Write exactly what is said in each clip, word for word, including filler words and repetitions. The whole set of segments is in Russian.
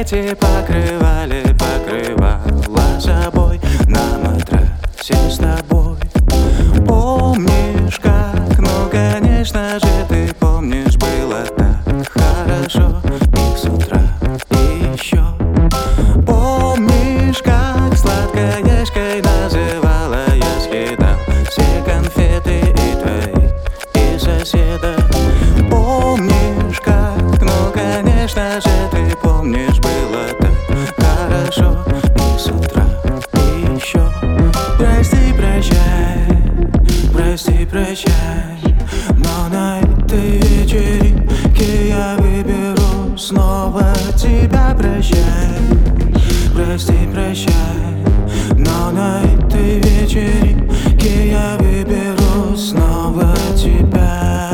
эти покрывали, покрывала собой на матрасе с тобой. Помнишь как? Ну конечно же ты помнишь, было так хорошо. И с утра и еще. Помнишь как сладкоежкой называла я, съедал все конфеты и твои, и соседа. Помнишь как? Ну конечно же ты помнишь, было так хорошо. И с утра и еще. Прости, прощай, прости, прощай, но на этой вечеринке я выберу снова тебя. Прощай, прости, прощай, но на этой вечеринке я выберу снова тебя.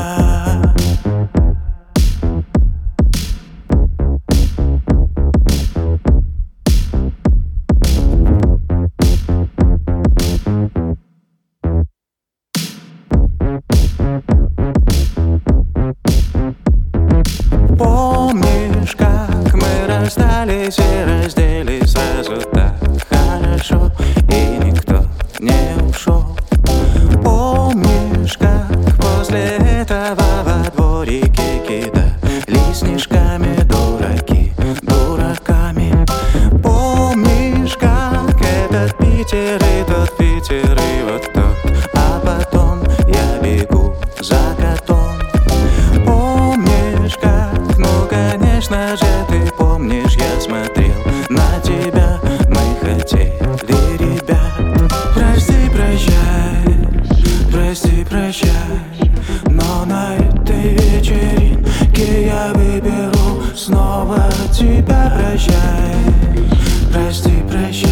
Помнишь, как мы расстались и разделись сразу так хорошо, и никто не ушел? Помнишь, как после этого во дворике кидали снежками дураки дураками? Помнишь, как этот Питер и тот Питер и вот тот, а потом я бегу за котом? Помнишь как? Ну конечно же ты помнишь, я смотрел на тебя, мы хотели ребят. Прости, прощай, прости, прощай, но на этой вечеринке я выберу снова тебя. Прощай, прости, прощай.